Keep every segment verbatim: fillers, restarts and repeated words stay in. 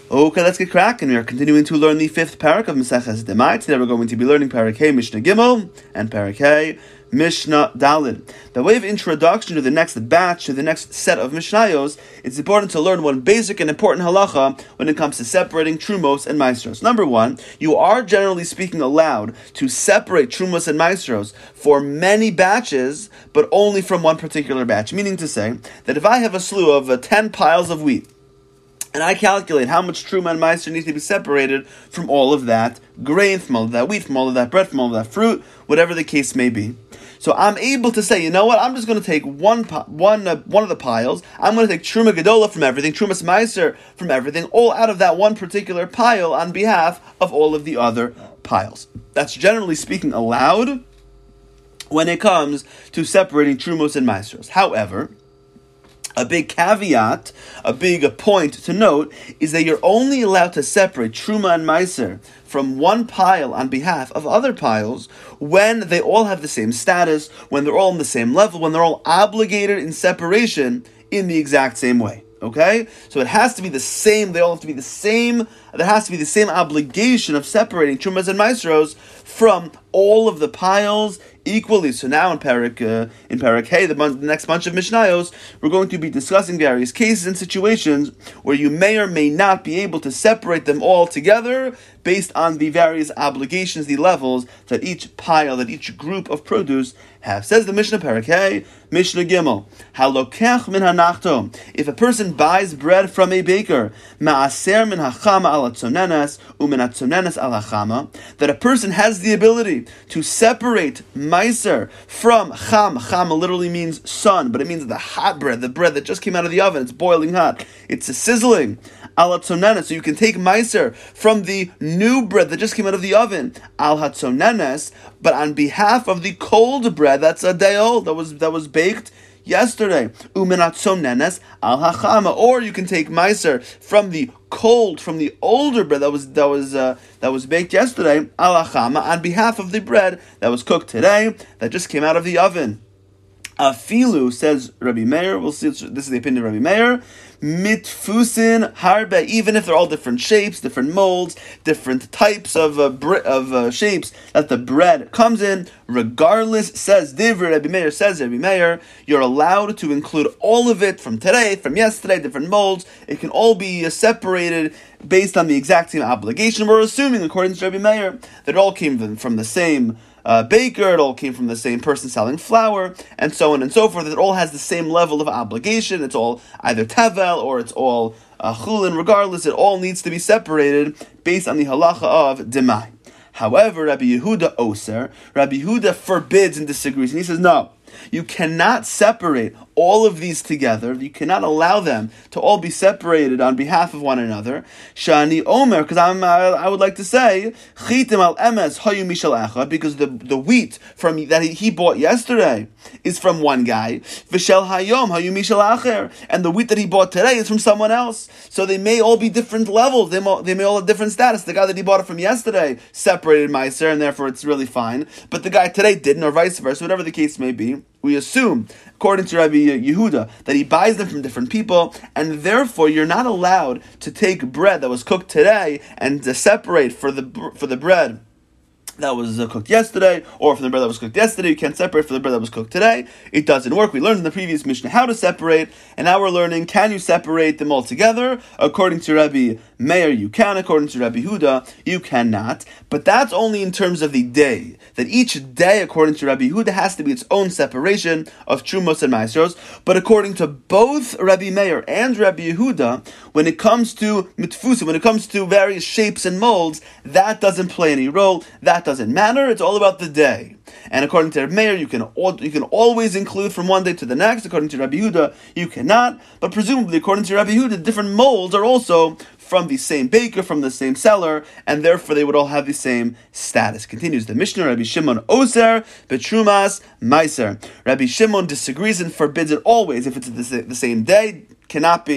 Okay, let's get cracking. We are continuing to learn the fifth parak of Maseches Demai. Today we're going to be learning Parak Hey Mishnah Gimel and Parak Hey Mishnah Dalid. By way of introduction to the next batch, to the next set of Mishnayos, it's important to learn one basic and important halacha when it comes to separating Trumos and Maestros. Number one, you are generally speaking allowed to separate Trumos and Maestros for many batches, but only from one particular batch. Meaning to say that if I have a slew of uh, ten piles of wheat, and I calculate how much truma and meiser needs to be separated from all of that grain, from all of that wheat, from all of that bread, from all of that fruit, whatever the case may be. So I'm able to say, you know what? I'm just going to take one one uh, one of the piles. I'm going to take truma gedola from everything, trumas meiser from everything, all out of that one particular pile on behalf of all of the other piles. That's generally speaking allowed when it comes to separating trumos and meisers. However, a big caveat, a big point to note, is that you're only allowed to separate Truma and Meiser from one pile on behalf of other piles when they all have the same status, when they're all on the same level, when they're all obligated in separation in the exact same way. Okay? So it has to be the same, they all have to be the same, there has to be the same obligation of separating Trumas and Maestros from all of the piles equally. So now in Parak, uh, in Parak Hey, the, the next bunch of Mishnayos, we're going to be discussing various cases and situations where you may or may not be able to separate them all together based on the various obligations, the levels that each pile, that each group of produce have. Says the Mishnah Parak Hey, Mishnah Gimel, Halokech min hanachto, if a person buys bread from a baker, ma'aser min hachama ala tzonenes, umin atzonenes ala chama, that a person has the ability to separate meiser from cham. Cham literally means sun, but it means the hot bread, the bread that just came out of the oven. It's boiling hot. It's a sizzling. Al hatzonenes, so you can take meiser from the new bread that just came out of the oven. Al hatzonenes, but on behalf of the cold bread that's a day old, that was that was baked yesterday. Umenat sonenes al hachama, or you can take meiser from the cold, from the older bread that was that was uh, that was baked yesterday, al hachama, on behalf of the bread that was cooked today, that just came out of the oven. Afilu, says Rabbi Meir, we'll see, this is the opinion of Rabbi Meir, mitfusin harbe, even if they're all different shapes, different molds, different types of uh, bre- of uh, shapes that the bread comes in, regardless, says Divrei Rabbi Meir, says Rabbi Meir, you're allowed to include all of it from today, from yesterday, different molds. It can all be uh, separated based on the exact same obligation. We're assuming, according to Rabbi Meir, that it all came from, from the same Uh, baker, it all came from the same person selling flour, and so on and so forth. It all has the same level of obligation. It's all either tevel or it's all uh, chulin. Regardless, it all needs to be separated based on the halacha of demai. However, Rabbi Yehuda Oser, Rabbi Yehuda forbids and disagrees, and he says, no, you cannot separate all of these together. You cannot allow them to all be separated on behalf of one another. Shani Omer, because I'm, uh, I would like to say, Chitim al emes hayu mishal echad, because the, the wheat from that he, he bought yesterday is from one guy. V'shel hayom hayu mishal acher, and the wheat that he bought today is from someone else. So they may all be different levels. They may, they may all have different status. The guy that he bought it from yesterday separated meiser, and therefore it's really fine. But the guy today didn't, or vice versa, whatever the case may be. We assume, according to Rabbi Yehuda, that he buys them from different people, and therefore you're not allowed to take bread that was cooked today and to separate for the for the bread that was uh, cooked yesterday, or from the bread that was cooked yesterday. You can't separate for the bread that was cooked today. It doesn't work. We learned in the previous Mishnah how to separate, and now we're learning, can you separate them all together? According to Rabbi Meir, you can. According to Rabbi Yehuda, you cannot. But that's only in terms of the day. That each day, according to Rabbi Yehuda, has to be its own separation of Trumos and Maestros. But according to both Rabbi Meir and Rabbi Yehuda, when it comes to mitfusim, when it comes to various shapes and molds, that doesn't play any role. That doesn't matter. It's all about the day. And according to Rabbi Meir, you can you can always include from one day to the next. According to Rabbi Yehuda, you cannot. But presumably, according to Rabbi Yehuda, different molds are also from the same baker, from the same seller, and therefore they would all have the same status. Continues the Mishnah, Rabbi Shimon Oser, Betrumas, Meiser. Rabbi Shimon disagrees and forbids it always. If it's the same day, cannot be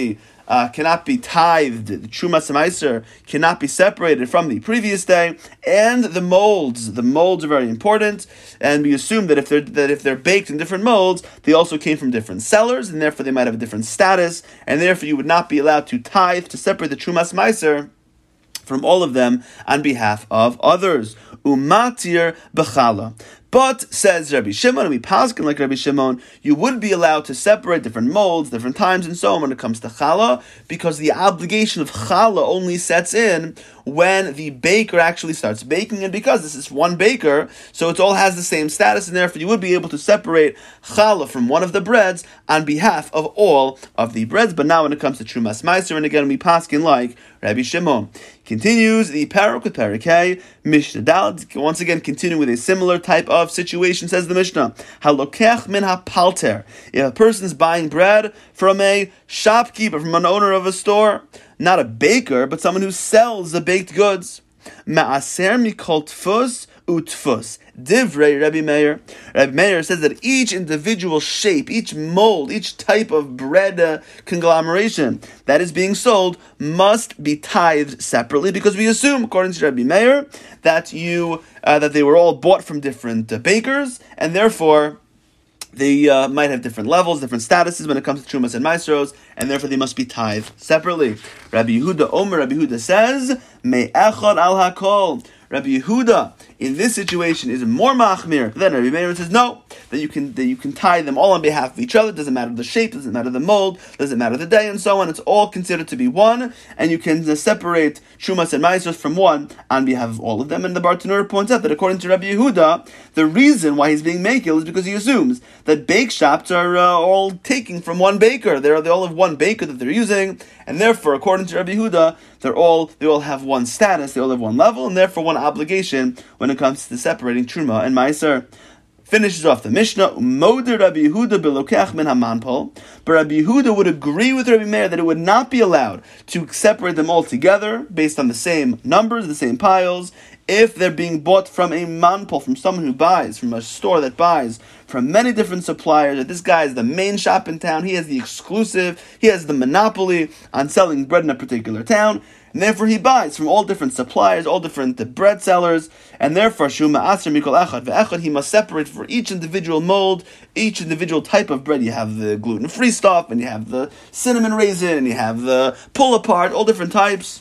uh, cannot be tithed, the Trumas Meiser cannot be separated from the previous day, and the molds, the molds are very important, and we assume that if they're that if they're baked in different molds, they also came from different sellers, and therefore they might have a different status, and therefore you would not be allowed to tithe, to separate the Trumas Meiser from all of them on behalf of others. Umatir b'chala. But, says Rabbi Shimon, and we paskin like Rabbi Shimon, you would be allowed to separate different molds, different times, and so on when it comes to challah, because the obligation of challah only sets in when the baker actually starts baking, and because this is one baker, so it all has the same status, and therefore you would be able to separate challah from one of the breads on behalf of all of the breads. But now when it comes to Trumas Meiser, and again we paskin like Rabbi Shimon. Continues the parak with parak Hey, Mishnah Daled, once again continuing with a similar type of situation, says the Mishnah, halokech min hapalter. If a person is buying bread from a shopkeeper, from an owner of a store, not a baker, but someone who sells the baked goods, ma'aser mikol tfus utfus. Divrei Rabbi Meir. Rabbi Meir says that each individual shape, each mold, each type of bread uh, conglomeration that is being sold must be tithed separately, because we assume, according to Rabbi Meir, that you uh, that they were all bought from different uh, bakers, and therefore they uh, might have different levels, different statuses when it comes to Trumas and Maestros, and therefore they must be tithed separately. Rabbi Yehuda Omer, Rabbi Yehuda says, Me echad al hakol. Rabbi Yehuda, in this situation, is more machmir than Rabbi Meir, says no, that you can that you can tie them all on behalf of each other. Doesn't matter the shape, doesn't matter the mold, doesn't matter the day, and so on. It's all considered to be one, and you can uh, separate Trumas and Maasros from one on behalf of all of them. And the Bartanura points out that according to Rabbi Yehuda, the reason why he's being makil is because he assumes that bake shops are uh, all taking from one baker. They're they all have one baker that they're using, and therefore, according to Rabbi Yehuda, they're all they all have one status, they all have one level, and therefore one obligation when it comes to separating Truma and Meiser. Finishes off the Mishnah, Moder Rabbi Yehuda belokech min hamanpol. But Rabbi Yehuda would agree with Rabbi Meir that it would not be allowed to separate them all together based on the same numbers, the same piles, if they're being bought from a manpol, from someone who buys, from a store that buys from many different suppliers, that this guy is the main shop in town, he has the exclusive, he has the monopoly on selling bread in a particular town, and therefore he buys from all different suppliers, all different uh, bread sellers, and therefore Shuma Aser Mikol Echad Ve'echad, he must separate for each individual mold, each individual type of bread. You have the gluten-free stuff, and you have the cinnamon raisin, and you have the pull-apart, all different types.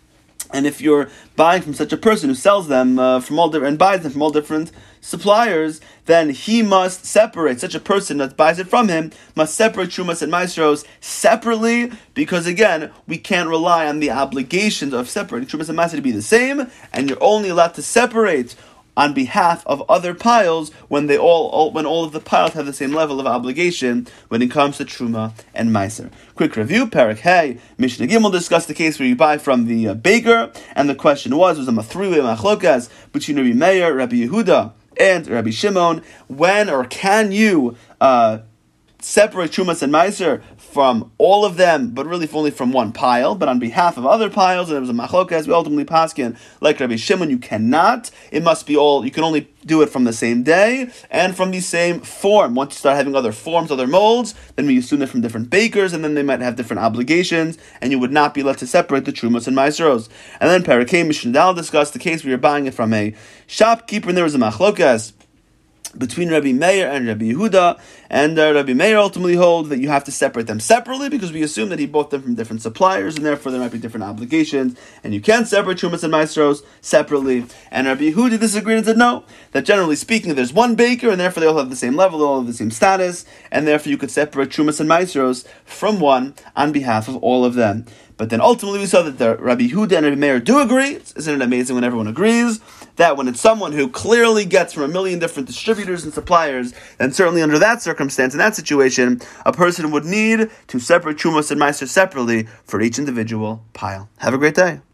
And if you're buying from such a person who sells them uh, from all different and buys them from all different suppliers, then he must separate, such a person that buys it from him must separate Trumas and Maestros separately, because again, we can't rely on the obligations of separating Trumas and Maestros to be the same, and you're only allowed to separate on behalf of other piles when they all, all when all of the piles have the same level of obligation when it comes to Truma and Meiser. Quick review, Parak Hey, Mishnah Gimel discussed the case where you buy from the uh, baker, and the question was, was a three-way machlokas between Rabbi Meir, Rabbi Yehuda, and Rabbi Shimon, when or can you uh, separate Trumas and Meiser from all of them, but really only from one pile, but on behalf of other piles, and there was a machlokas, we ultimately paskin, like Rabbi Shimon, you cannot. It must be all, you can only do it from the same day, and from the same form. Once you start having other forms, other molds, then we assume they're from different bakers, and then they might have different obligations, and you would not be allowed to separate the Trumas and Meiseros. And then Parakeh Mishnah Daled discussed the case where you're buying it from a shopkeeper, and there was a machlokas between Rabbi Meir and Rabbi Yehuda, and uh, Rabbi Meir ultimately holds that you have to separate them separately, because we assume that he bought them from different suppliers, and therefore there might be different obligations, and you can separate Trumas and Maestros separately. And Rabbi Yehuda disagreed and said no, that generally speaking, there's one baker, and therefore they all have the same level, they all have the same status, and therefore you could separate Trumas and Maestros from one on behalf of all of them. But then ultimately we saw that the Rabbi Yehuda and Rabbi Meir do agree. Isn't it amazing when everyone agrees? That when it's someone who clearly gets from a million different distributors and suppliers, then certainly under that circumstance, in that situation, a person would need to separate Trumas and Meiser separately for each individual pile. Have a great day.